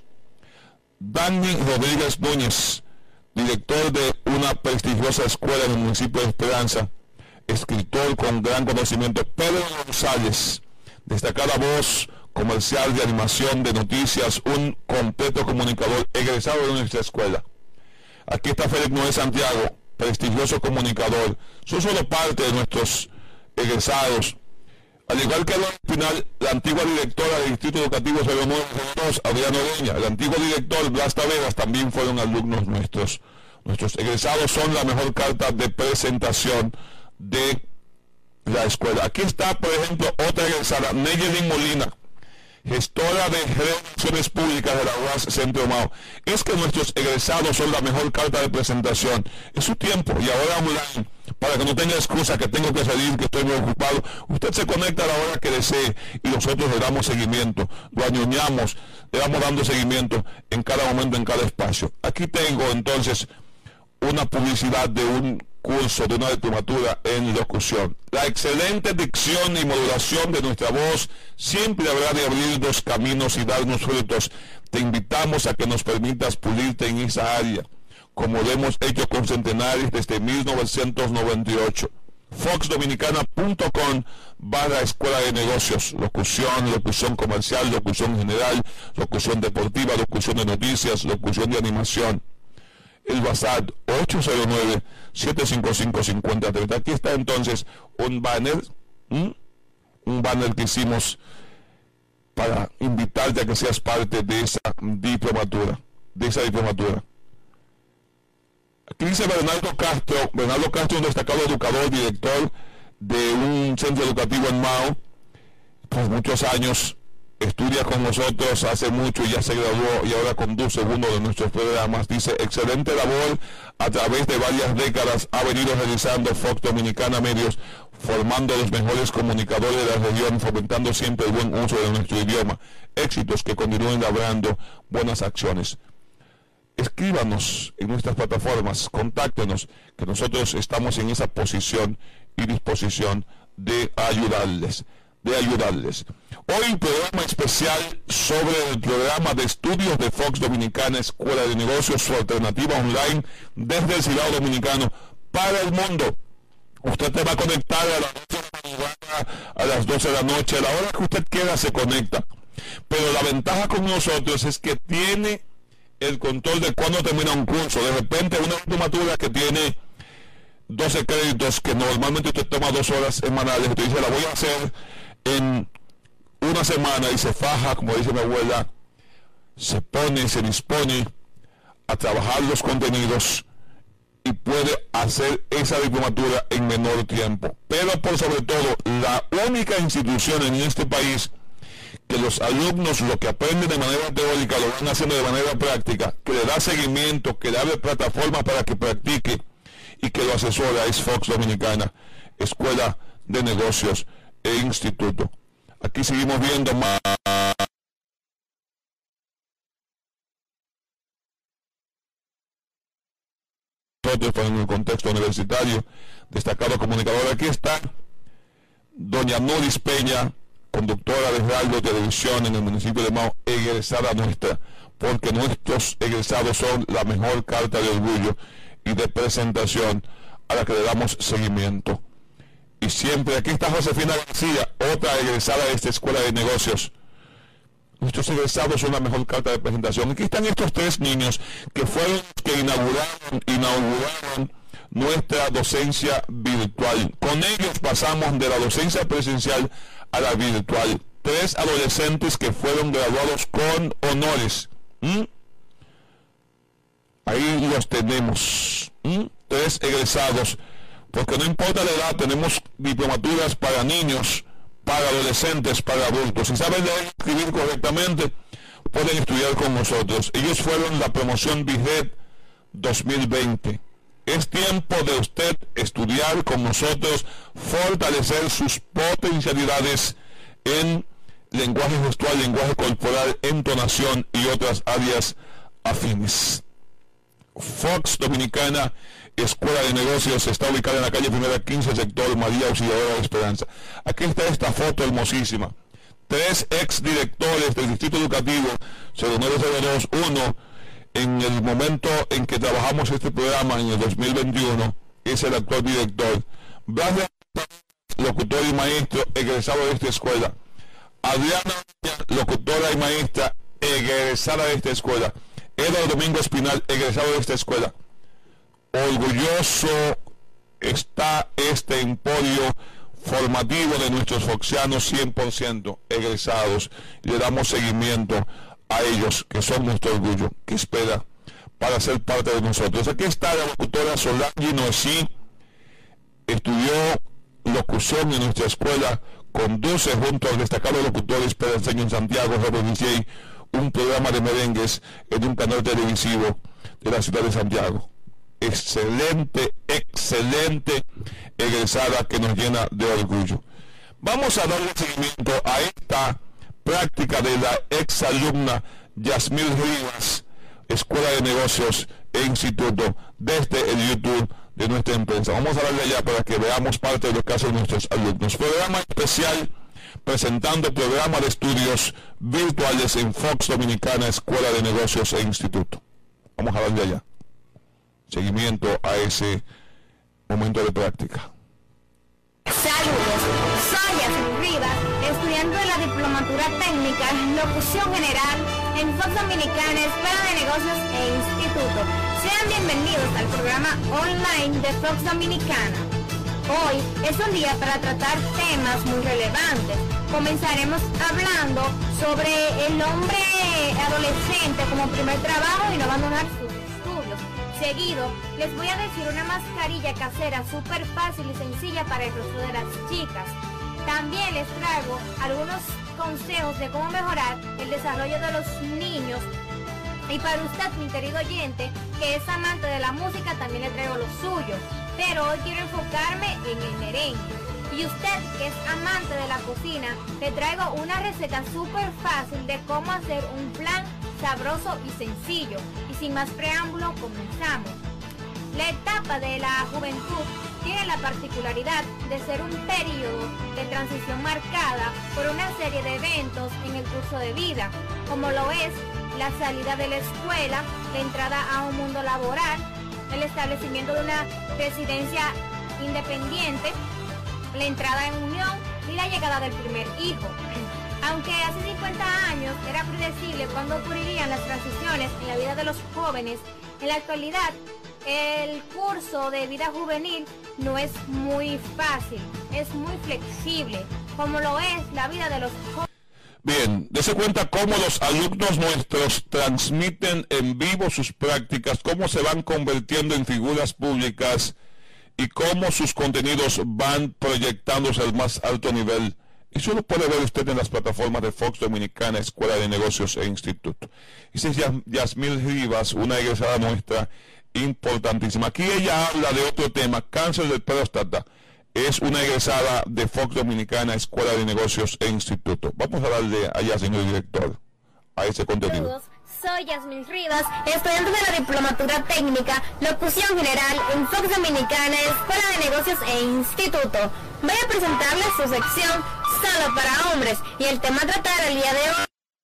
Dani Rodríguez Núñez, director de una prestigiosa escuela en el municipio de Esperanza, escritor con gran conocimiento. Pedro González, destacada voz comercial de animación, de noticias, un completo comunicador, egresado de nuestra escuela. Aquí está Félix Noé Santiago, prestigioso comunicador. Son solo parte de nuestros egresados. Al igual que Eduardo Espinal, la antigua directora del Distrito Educativo cero nueve cero dos, Adriano Oreña, el antiguo director Blas Taveras, también fueron alumnos nuestros. Nuestros egresados son la mejor carta de presentación de la escuela. Aquí está, por ejemplo, otra egresada, Neyelin Molina, gestora de relaciones públicas de la U A S Centro Mao. Es que nuestros egresados son la mejor carta de presentación. Es su tiempo, y ahora online, para que no tenga excusa que tengo que salir, que estoy muy ocupado. Usted se conecta a la hora que desee y nosotros le damos seguimiento, lo añoñamos, le damos dando seguimiento en cada momento, en cada espacio. Aquí tengo entonces una publicidad de un curso, de una diplomatura en locución. La excelente dicción y modulación de nuestra voz siempre habrá de abrirnos caminos y darnos frutos. Te invitamos a que nos permitas pulirte en esa área, como lo hemos hecho con Centenaris desde mil novecientos noventa y ocho. fox dominicana punto com barra Escuela de Negocios, locución, locución comercial, locución general, locución deportiva, locución de noticias, locución de animación. El WhatsApp ocho cero nueve, siete cinco cinco, cinco cero tres cero. Aquí está entonces un banner, ¿m? un banner que hicimos para invitarte a que seas parte de esa diplomatura, de esa diplomatura. Aquí dice Bernardo Castro, Bernardo Castro, un destacado educador, director de un centro educativo en Mao, por muchos años, estudia con nosotros hace mucho y ya se graduó y ahora conduce uno de nuestros programas. Dice, excelente labor a través de varias décadas ha venido realizando Fox Dominicana Medios, formando a los mejores comunicadores de la región, fomentando siempre el buen uso de nuestro idioma. Éxitos que continúen labrando buenas acciones. Escríbanos en nuestras plataformas, contáctenos, que nosotros estamos en esa posición y disposición de ayudarles, de ayudarles. Hoy programa especial sobre el programa de estudios de Fox Dominicana Escuela de Negocios, su alternativa online desde el Cibao Dominicano para el mundo. Usted te va a conectar a las doce de la mañana, a las doce de la noche, a la hora que usted quiera se conecta. Pero la ventaja con nosotros es que tiene el control de cuándo termina un curso. De repente una diplomatura que tiene doce créditos, que normalmente usted toma dos horas semanales, usted dice, la voy a hacer en una semana, y se faja, como dice mi abuela, se pone, se dispone a trabajar los contenidos y puede hacer esa diplomatura en menor tiempo. Pero por sobre todo, la única institución en este país que los alumnos lo que aprenden de manera teórica lo van haciendo de manera práctica, que le da seguimiento, que le abre plataformas para que practique y que lo asesora, es Fox Dominicana Escuela de Negocios e Instituto. Aquí seguimos viendo más nosotros en el contexto universitario. Destacado comunicador, aquí está doña Nuris Peña, conductora de radio y televisión en el municipio de Mao, egresada nuestra, porque nuestros egresados son la mejor carta de orgullo y de presentación a la que le damos seguimiento. Y siempre, aquí está Josefina García, otra egresada de esta Escuela de Negocios. Nuestros egresados son la mejor carta de presentación. Aquí están estos tres niños que fueron los que inauguraron, inauguraron nuestra docencia virtual. Con ellos pasamos de la docencia presencial a la virtual. Tres adolescentes que fueron graduados con honores. ¿Mm? Ahí los tenemos. ¿Mm? Tres egresados porque no importa la edad, tenemos diplomaturas para niños, para adolescentes, para adultos. Si saben leer y escribir correctamente, pueden estudiar con nosotros. Ellos fueron la promoción B I R E D dos mil veinte. Es tiempo de usted estudiar con nosotros, fortalecer sus potencialidades en lenguaje gestual, lenguaje corporal, entonación y otras áreas afines. Fox Dominicana Escuela de Negocios está ubicada en la calle Primera quince, sector María Auxiliadora de Esperanza. Aquí está esta foto hermosísima. Tres ex directores del Distrito Educativo cero nueve cero dos uno, en el momento en que trabajamos este programa en el dos mil veintiuno, es el actual director. Blas, locutor y maestro, egresado de esta escuela. Adriana, locutora y maestra, egresada de esta escuela. Eduardo Domingo Espinal, egresado de esta escuela. Orgulloso está este emporio formativo de nuestros foxianos cien por ciento egresados. Le damos seguimiento a ellos, que son nuestro orgullo. ¿Qué espera para ser parte de nosotros? Aquí está la locutora Solange Noesí, estudió locución en nuestra escuela, conduce junto al destacado locutor esperanceño en Santiago, Robert D J, un programa de merengues en un canal televisivo de la ciudad de Santiago. Excelente, excelente egresada que nos llena de orgullo. Vamos a darle seguimiento a esta práctica de la exalumna Yasmil Rivas, Escuela de Negocios e Instituto, desde el YouTube de nuestra empresa. Vamos a darle allá para que veamos parte de lo que hacen nuestros alumnos. Programa especial presentando el programa de estudios virtuales en Fox Dominicana Escuela de Negocios e Instituto. Vamos a darle allá seguimiento a ese momento de práctica. Saludos, soy Yasmil Rivas, estudiante de la Diplomatura Técnica Locución General en Fox Dominicana Escuela de Negocios e Instituto. Sean bienvenidos al programa online de Fox Dominicana. Hoy es un día para tratar temas muy relevantes. Comenzaremos hablando sobre el hombre adolescente como primer trabajo y no abandonar sus estudios. Seguido, les voy a decir una mascarilla casera súper fácil y sencilla para el rostro de las chicas. También les traigo algunos consejos de cómo mejorar el desarrollo de los niños. Y para usted, mi querido oyente, que es amante de la música, también le traigo lo suyo. Pero hoy quiero enfocarme en el merengue. Y usted, que es amante de la cocina, le traigo una receta súper fácil de cómo hacer un flan sabroso y sencillo. Y sin más preámbulo, comenzamos. La etapa de la juventud tiene la particularidad de ser un periodo de transición marcada por una serie de eventos en el curso de vida, como lo es la salida de la escuela, la entrada a un mundo laboral, el establecimiento de una residencia independiente, la entrada en unión y la llegada del primer hijo. Aunque hace cincuenta años era predecible cuándo ocurrirían las transiciones en la vida de los jóvenes, en la actualidad el curso de vida juvenil no es muy fácil, es muy flexible, como lo es la vida de los jóvenes. Bien, dése cuenta cómo los alumnos nuestros transmiten en vivo sus prácticas, cómo se van convirtiendo en figuras públicas y cómo sus contenidos van proyectándose al más alto nivel. Eso lo puede ver usted en las plataformas de Fox Dominicana Escuela de Negocios e Instituto. Esa es Yasmil Rivas, una egresada nuestra importantísima. Aquí ella habla de otro tema, cáncer de próstata. Es una egresada de Fox Dominicana Escuela de Negocios e Instituto. Vamos a darle allá, señor director, a ese contenido. Saludos, soy Yasmil Rivas, estudiante de la Diplomatura Técnica Locución General en Fox Dominicana Escuela de Negocios e Instituto. Voy a presentarles su sección Solo para Hombres y el tema a tratar el día de hoy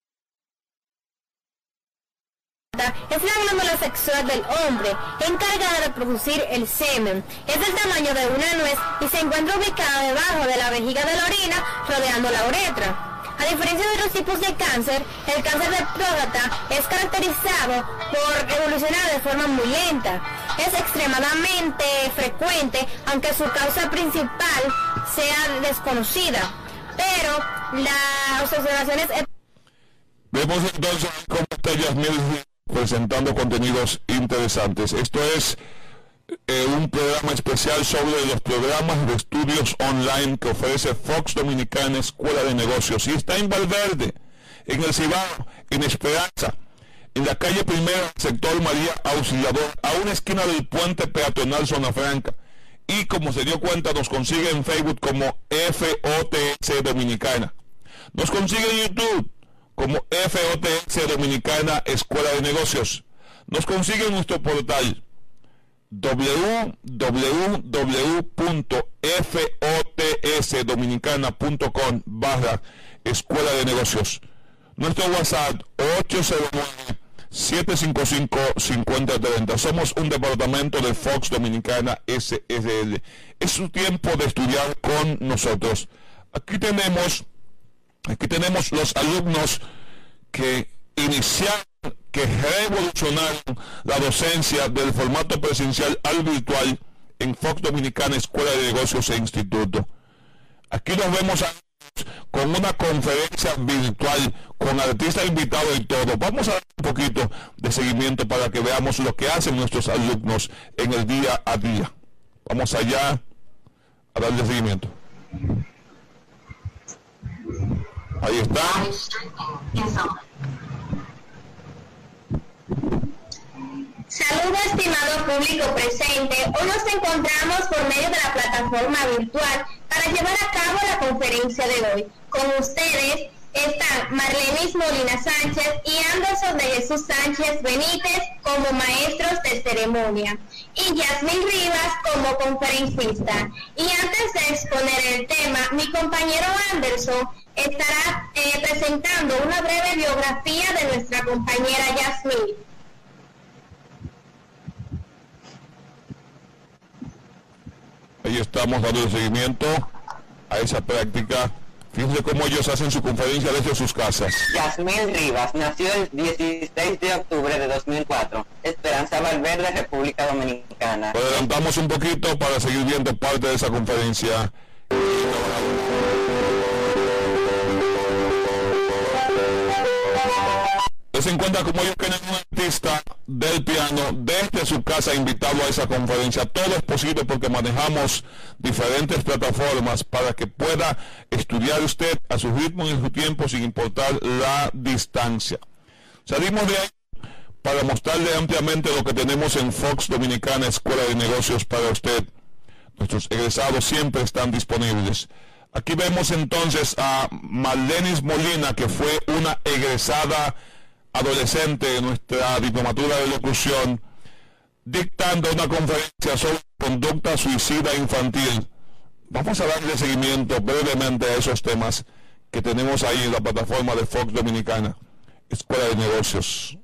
es la glándula sexual del hombre, encargada de producir el semen. Es del tamaño de una nuez y se encuentra ubicada debajo de la vejiga de la orina, rodeando la uretra. A diferencia de otros tipos de cáncer, el cáncer de próstata es caracterizado por evolucionar de forma muy lenta. Es extremadamente frecuente, aunque su causa principal sea desconocida. Pero las observaciones... Vemos entonces cómo está Yasmil presentando contenidos interesantes. Esto es eh, un programa especial sobre los programas de estudios online que ofrece Fox Dominicana Escuela de Negocios. Y está en Valverde, en el Cibao, en Esperanza, en la calle Primera, sector María Auxiliador, a una esquina del puente peatonal Zona Franca. Y como se dio cuenta, nos consigue en Facebook como F O T S Dominicana. Nos consigue en YouTube como F O T S Dominicana Escuela de Negocios. Nos consigue en nuestro portal w w w punto f o t s dominicana punto com barra Escuela de Negocios. Nuestro WhatsApp ocho cero nueve, siete cinco cinco, cinco cero tres cero. Somos un departamento de Fox Dominicana S S L. Es su tiempo de estudiar con nosotros. Aquí tenemos, aquí tenemos los alumnos que iniciaron, que revolucionaron la docencia del formato presencial al virtual en Fox Dominicana Escuela de Negocios e Instituto. Aquí nos vemos a con una conferencia virtual, con artistas invitados y todo. Vamos a dar un poquito de seguimiento para que veamos lo que hacen nuestros alumnos en el día a día. Vamos allá a darle seguimiento. Ahí está. Saludos, estimado público presente. Hoy nos encontramos por medio de la plataforma virtual para llevar a cabo la conferencia de hoy. Con ustedes están Marlenis Molina Sánchez y Anderson de Jesús Sánchez Benítez como maestros de ceremonia y Yasmín Rivas como conferencista. Y antes de exponer el tema, mi compañero Anderson estará eh, presentando una breve biografía de nuestra compañera Yasmín. Ahí estamos dando seguimiento a esa práctica. Fíjense cómo ellos hacen su conferencia desde sus casas. Yasmín Rivas nació el dieciséis de octubre de dos mil cuatro, Esperanza Valverde, República Dominicana. Lo adelantamos un poquito para seguir viendo parte de esa conferencia. Se encuentra como ellos tienen un artista del piano desde su casa invitado a esa conferencia. Todo es posible porque manejamos diferentes plataformas para que pueda estudiar usted a su ritmo y en su tiempo sin importar la distancia. Salimos de ahí para mostrarle ampliamente lo que tenemos en Fox Dominicana Escuela de Negocios para usted. Nuestros egresados siempre están disponibles. Aquí vemos entonces a Marlenis Molina, que fue una egresada adolescente de nuestra diplomatura de locución, dictando una conferencia sobre conducta suicida infantil. Vamos a darle seguimiento brevemente a esos temas que tenemos ahí en la plataforma de Fox Dominicana Escuela de Negocios.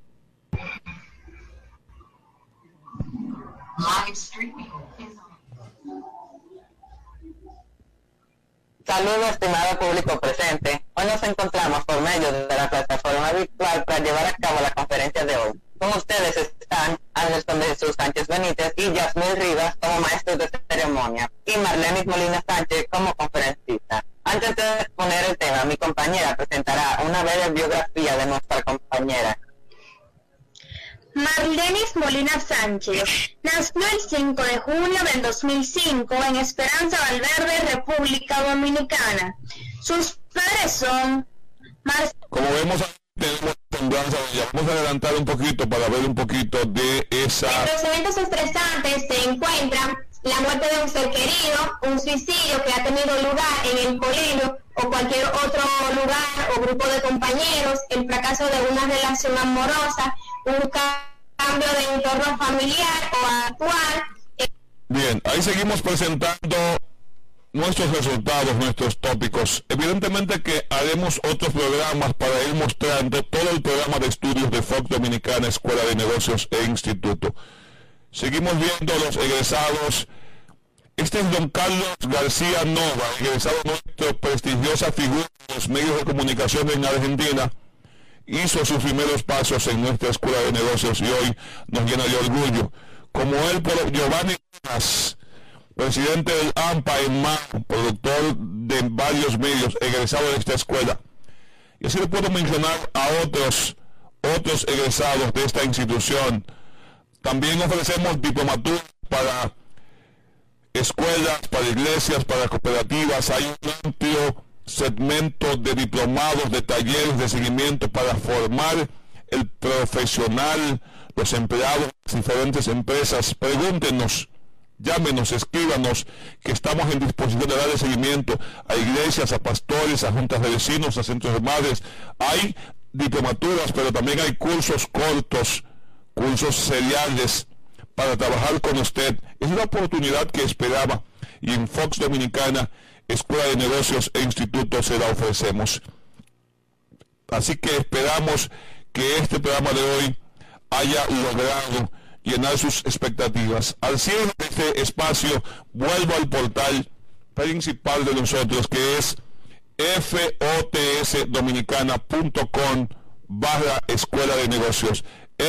Saludos, estimado público presente. Hoy nos encontramos por medio de la plataforma virtual para llevar a cabo la conferencia de hoy. Con ustedes están Anderson de Jesús Sánchez Benítez y Yasmín Rivas como maestros de ceremonia y Marlenis Molina Sánchez como conferencista. Antes de exponer el tema, mi compañera presentará una breve biografía de nuestra compañera. Marlenis Molina Sánchez nació el cinco de junio del dos mil cinco en Esperanza Valverde, República Dominicana. Sus padres son Mar... Como vemos, tenemos semblanza. Vamos a adelantar un poquito para ver un poquito de esa... Entre los eventos estresantes se encuentran la muerte de un ser querido, un suicidio que ha tenido lugar en el colegio o cualquier otro lugar o grupo de compañeros, el fracaso de una relación amorosa, un cambio de entorno familiar o actual. Bien, ahí seguimos presentando nuestros resultados, nuestros tópicos. Evidentemente que haremos otros programas para ir mostrando todo el programa de estudios de Fox Dominicana Escuela de Negocios e Instituto. Seguimos viendo los egresados. Este es don Carlos García Nova, egresado nuestra prestigiosa figura de los medios de comunicación en Argentina. Hizo sus primeros pasos en nuestra Escuela de Negocios y hoy nos llena de orgullo. Como él, por Giovanni Díaz, presidente del A M P A en Mao, productor de varios medios, egresado de esta escuela. Y así le puedo mencionar a otros, otros egresados de esta institución. También ofrecemos diplomaturas para escuelas, para iglesias, para cooperativas. Hay un amplio segmento de diplomados, de talleres de seguimiento para formar el profesional, los empleados de las diferentes empresas. Pregúntenos, llámenos, escríbanos, que estamos en disposición de darle seguimiento a iglesias, a pastores, a juntas de vecinos, a centros de madres. Hay diplomaturas, pero también hay cursos cortos, cursos seriales para trabajar con usted. Es la oportunidad que esperaba, y en Fox Dominicana, Escuela de Negocios e Instituto, se la ofrecemos. Así que esperamos que este programa de hoy haya logrado llenar sus expectativas. Al cierre de este espacio, vuelvo al portal principal de nosotros, que es fotsdominicana.com barra Escuela de Negocios.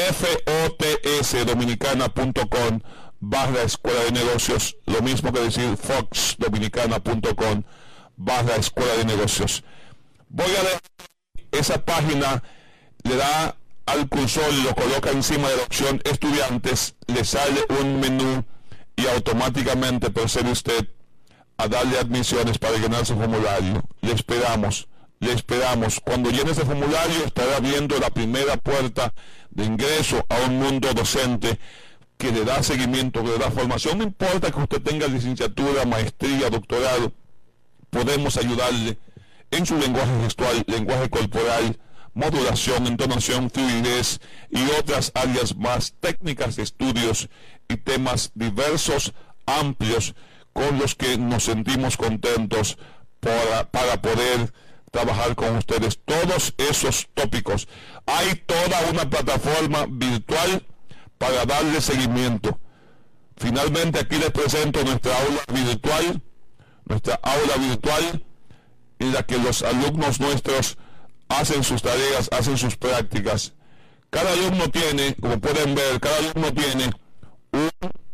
fotsdominicana.com barra Escuela de Negocios, lo mismo que decir foxdominicana.com barra Escuela de Negocios. Voy a leer esa página, le da al cursor y lo coloca encima de la opción estudiantes, le sale un menú y automáticamente procede usted a darle admisiones para llenar su formulario. Le esperamos, le esperamos. Cuando llene ese formulario estará viendo la primera puerta de ingreso a un mundo docente que le da seguimiento, que le da formación. No importa que usted tenga licenciatura, maestría, doctorado, podemos ayudarle en su lenguaje gestual, lenguaje corporal, modulación, entonación, fluidez y otras áreas más técnicas de estudios y temas diversos, amplios, con los que nos sentimos contentos para, para poder trabajar con ustedes. Todos esos tópicos. Hay toda una plataforma virtual para darle seguimiento. Finalmente, aquí les presento nuestra aula virtual, nuestra aula virtual en la que los alumnos nuestros hacen sus tareas, hacen sus prácticas. Cada alumno tiene, como pueden ver, cada alumno tiene un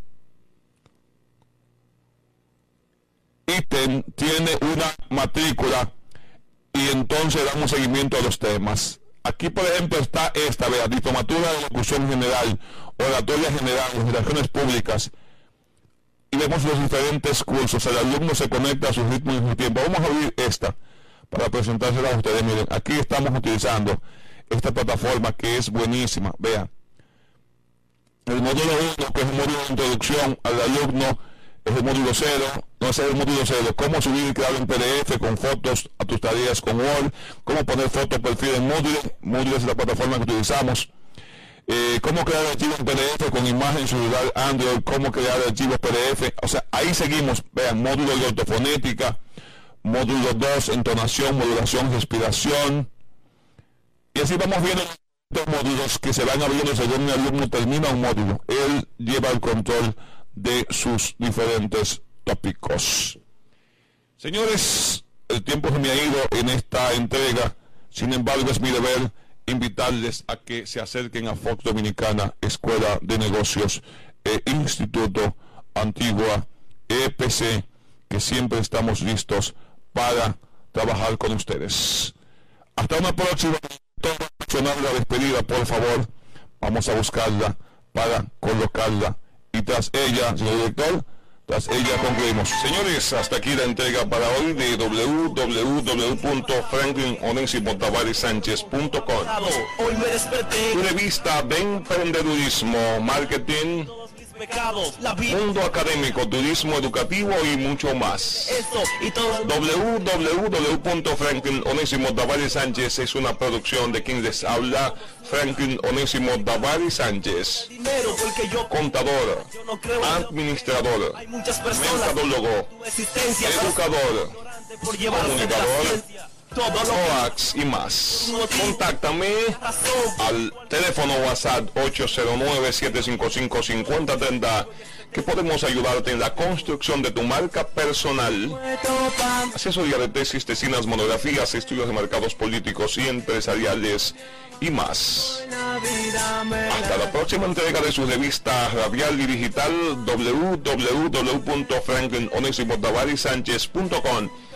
ítem, tiene una matrícula, y entonces damos seguimiento a los temas. Aquí, por ejemplo, está esta, vea, diplomatura de locución general, oratoria general, relaciones públicas, y vemos los diferentes cursos. El alumno se conecta a su ritmo y a su tiempo. Vamos a abrir esta para presentársela a ustedes. Miren, aquí estamos utilizando esta plataforma que es buenísima. Vean, el módulo uno, que es un módulo de introducción al alumno, es el módulo cero, no es el módulo cero, cómo subir y crear un P D F con fotos a tus tareas con Word, cómo poner fotos perfil en Moodle, Moodle es la plataforma que utilizamos, eh, cómo crear archivos en P D F con imagen celular Android, cómo crear archivos P D F, o sea, ahí seguimos. Vean, módulo de ortofonética, módulo dos, entonación, modulación, respiración, y así vamos viendo los módulos que se van abriendo según el alumno termina un módulo. Él lleva el control de sus diferentes tópicos. Señores, el tiempo se me ha ido en esta entrega. Sin embargo, es mi deber invitarles a que se acerquen a Fox Dominicana, Escuela de Negocios e Instituto Antigua E P C, que siempre estamos listos para trabajar con ustedes. Hasta una próxima. Sonar la despedida, por favor. Vamos a buscarla para colocarla. Y tras ella, señor director, tras ella concluimos. Señores, hasta aquí la entrega para hoy de w w w punto franklin onésimo tavares sánchez punto com. Hoy me desperté. Tu revista de emprendedurismo, marketing, Pecados, la vida, mundo académico, turismo educativo y mucho más. esto y todo. w w w punto franklin onésimo tavares sánchez es una producción de quien les habla, Franklin Onésimo Tavares Sánchez, Dinero porque yo contador, yo no creo. administrador, Hay muchas personas. mercadólogo, Tu existencia educador, por llevarse de la comunicador, ciencia. Todo lo coax y más. Contáctame al teléfono WhatsApp ocho cero nueve, siete cinco cinco, cinco cero tres cero, que podemos ayudarte en la construcción de tu marca personal, asesoría de tesis, tesinas, monografías, estudios de mercados políticos y empresariales y más. Hasta la próxima entrega de su revista radial y digital w w w punto franklin onésimo tavares sánchez punto com.